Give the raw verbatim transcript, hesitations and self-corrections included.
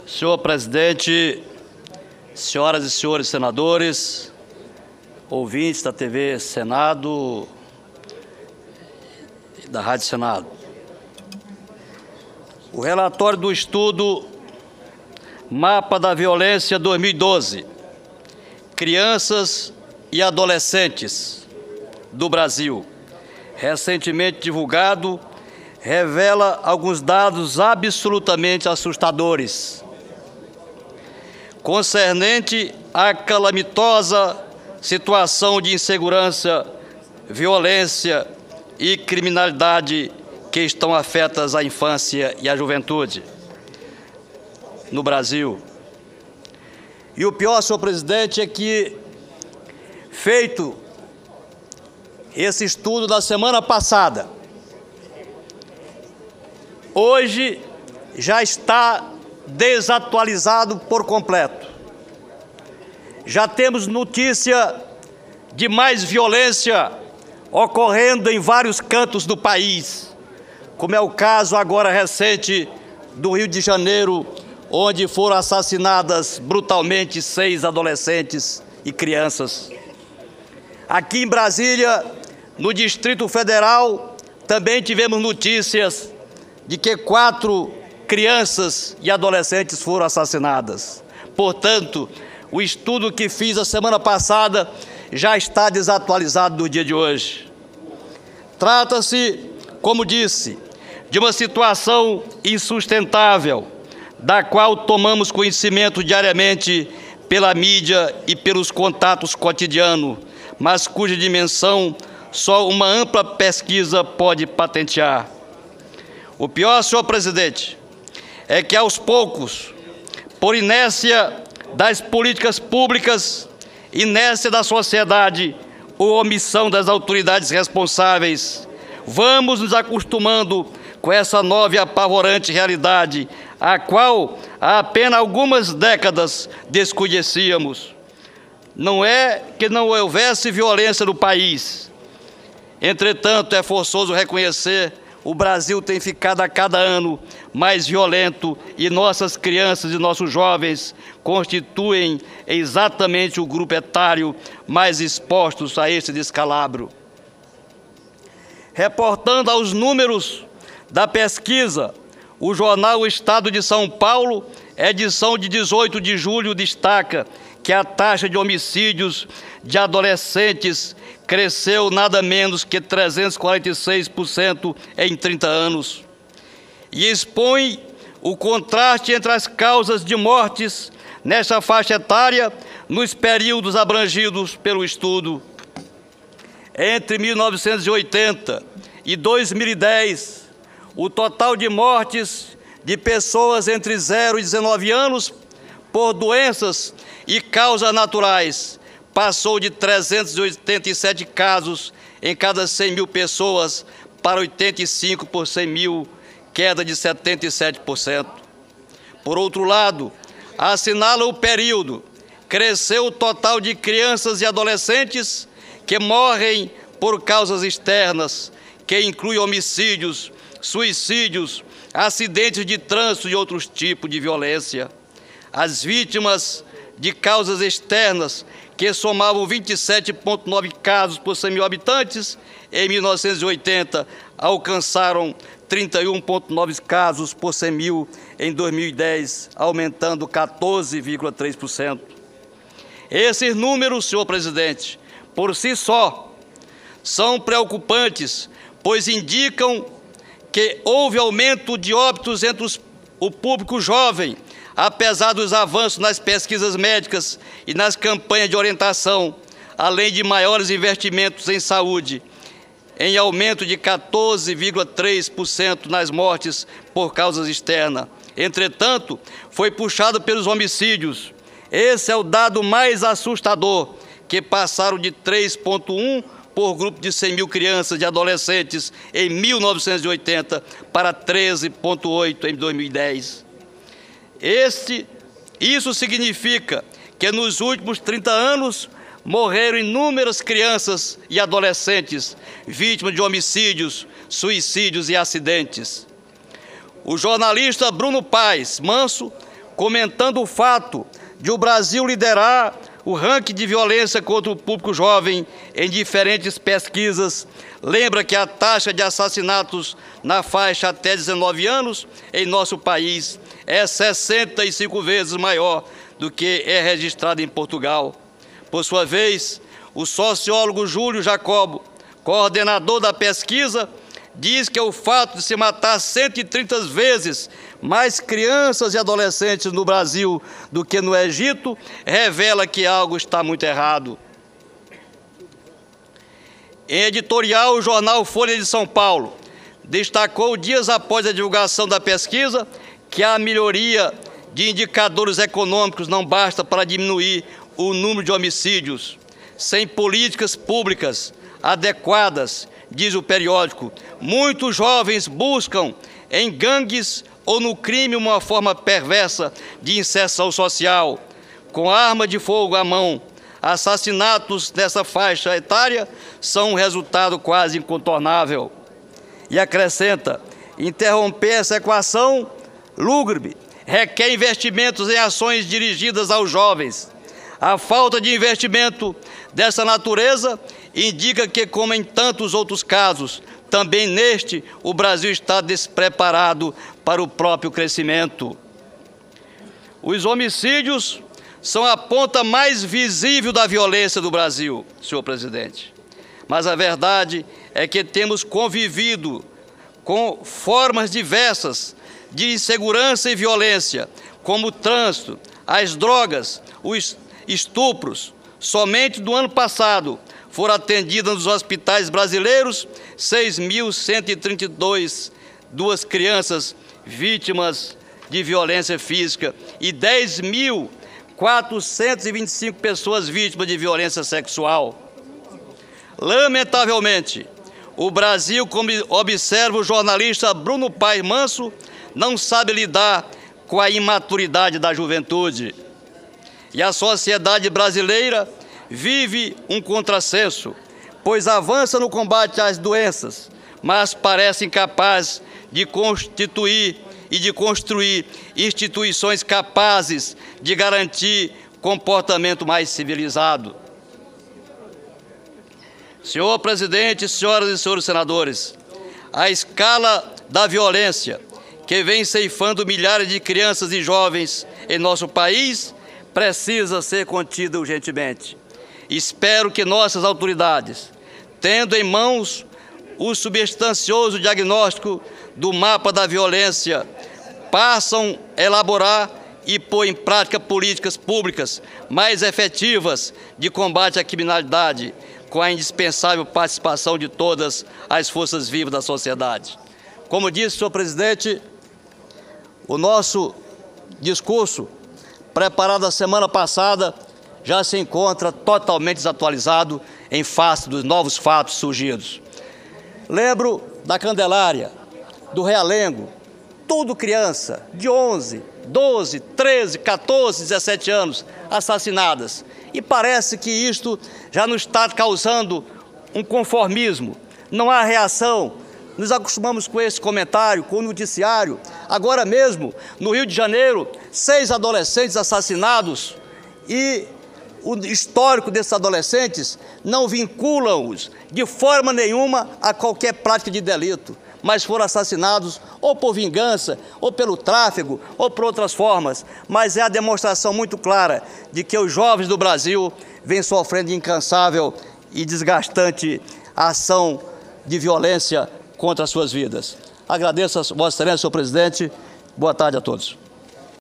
Senhor presidente, senhoras e senhores senadores, ouvintes da T V Senado e da Rádio Senado. O relatório do estudo Mapa da Violência dois mil e doze, Crianças e Adolescentes do Brasil, recentemente divulgado, revela alguns dados absolutamente assustadores concernente à calamitosa situação de insegurança, violência e criminalidade que estão afetas à infância e à juventude no Brasil. E o pior, senhor presidente, é que, feito esse estudo da semana passada, hoje já está desatualizado por completo. Já temos notícia de mais violência ocorrendo em vários cantos do país, como é o caso agora recente do Rio de Janeiro, onde foram assassinadas brutalmente seis adolescentes e crianças. Aqui em Brasília, no Distrito Federal, também tivemos notícias de que quatro crianças e adolescentes foram assassinadas. Portanto, o estudo que fiz a semana passada já está desatualizado do dia de hoje. Trata-se, como disse, de uma situação insustentável, da qual tomamos conhecimento diariamente pela mídia e pelos contatos cotidianos, mas cuja dimensão só uma ampla pesquisa pode patentear. O pior, senhor presidente, é que aos poucos, por inércia das políticas públicas, inércia da sociedade ou omissão das autoridades responsáveis, vamos nos acostumando com essa nova e apavorante realidade, a qual há apenas algumas décadas desconhecíamos. Não é que não houvesse violência no país. Entretanto, é forçoso reconhecer o Brasil tem ficado a cada ano mais violento e nossas crianças e nossos jovens constituem exatamente o grupo etário mais expostos a esse descalabro. Reportando aos números da pesquisa, o jornal O Estado de São Paulo, edição de dezoito de julho, destaca que a taxa de homicídios de adolescentes cresceu nada menos que trezentos e quarenta e seis por cento em trinta anos. E expõe o contraste entre as causas de mortes nessa faixa etária nos períodos abrangidos pelo estudo. Entre mil novecentos e oitenta e dois mil e dez, o total de mortes de pessoas entre zero e dezenove anos por doenças e causas naturais passou de trezentos e oitenta e sete casos em cada cem mil pessoas para oitenta e cinco por cem mil, queda de setenta e sete por cento. Por outro lado, assinala o período, cresceu o total de crianças e adolescentes que morrem por causas externas, que inclui homicídios, suicídios, acidentes de trânsito e outros tipos de violência. As vítimas de causas externas, que somavam vinte e sete vírgula nove casos por cem mil habitantes, em mil novecentos e oitenta alcançaram trinta e um vírgula nove casos por cem mil em dois mil e dez, aumentando quatorze vírgula três por cento. Esses números, senhor presidente, por si só, são preocupantes, pois indicam que houve aumento de óbitos entre os, o público jovem, apesar dos avanços nas pesquisas médicas e nas campanhas de orientação, além de maiores investimentos em saúde, em aumento de quatorze vírgula três por cento nas mortes por causas externas. Entretanto, foi puxado pelos homicídios. Esse é o dado mais assustador, que passaram de três vírgula um por grupo de cem mil crianças e adolescentes em mil novecentos e oitenta para treze vírgula oito em dois mil e dez. Este, isso significa que nos últimos trinta anos morreram inúmeras crianças e adolescentes vítimas de homicídios, suicídios e acidentes. O jornalista Bruno Paes Manso comentando o fato de o Brasil liderar o ranking de violência contra o público jovem em diferentes pesquisas, lembra que a taxa de assassinatos na faixa até dezenove anos em nosso país é sessenta e cinco vezes maior do que é registrada em Portugal. Por sua vez, o sociólogo Júlio Jacobo, coordenador da pesquisa, diz que o fato de se matar cento e trinta vezes mais crianças e adolescentes no Brasil do que no Egito revela que algo está muito errado. Em editorial, o jornal Folha de São Paulo destacou, dias após a divulgação da pesquisa, que a melhoria de indicadores econômicos não basta para diminuir o número de homicídios. Sem políticas públicas adequadas, diz o periódico, muitos jovens buscam em gangues ou no crime uma forma perversa de inserção social. Com arma de fogo à mão, assassinatos dessa faixa etária são um resultado quase incontornável. E acrescenta, interromper essa equação lúgubre requer investimentos em ações dirigidas aos jovens. A falta de investimento dessa natureza indica que, como em tantos outros casos, também neste o Brasil está despreparado para o próprio crescimento. Os homicídios são a ponta mais visível da violência do Brasil, senhor presidente. Mas a verdade é que temos convivido com formas diversas de insegurança e violência, como o trânsito, as drogas, os estupros. Somente no ano passado foram atendidas nos hospitais brasileiros seis mil cento e trinta e dois duas crianças vítimas de violência física e dez mil quatrocentas e vinte e cinco pessoas vítimas de violência sexual. Lamentavelmente, o Brasil, como observa o jornalista Bruno Paes Manso, não sabe lidar com a imaturidade da juventude. E a sociedade brasileira vive um contrassenso, pois avança no combate às doenças, mas parece incapaz de constituir e de construir instituições capazes de garantir comportamento mais civilizado. Senhor presidente, senhoras e senhores senadores, a escala da violência que vem ceifando milhares de crianças e jovens em nosso país precisa ser contida urgentemente. Espero que nossas autoridades, tendo em mãos o substancioso diagnóstico do mapa da violência, passam a elaborar e pôr em prática políticas públicas mais efetivas de combate à criminalidade, com a indispensável participação de todas as forças vivas da sociedade. Como disse, senhor presidente, o nosso discurso, preparado a semana passada, já se encontra totalmente desatualizado em face dos novos fatos surgidos. Lembro da Candelária, do Realengo, tudo criança de onze, doze, treze, quatorze, dezessete anos assassinadas. E parece que isto já nos está causando um conformismo. Não há reação. Nos acostumamos com esse comentário, com o noticiário. Agora mesmo, no Rio de Janeiro, seis adolescentes assassinados e o histórico desses adolescentes não vinculam-os de forma nenhuma a qualquer prática de delito, mas foram assassinados ou por vingança, ou pelo tráfico, ou por outras formas. Mas é a demonstração muito clara de que os jovens do Brasil vêm sofrendo incansável e desgastante ação de violência contra as suas vidas. Agradeço a Vossa Excelência, senhor presidente. Boa tarde a todos.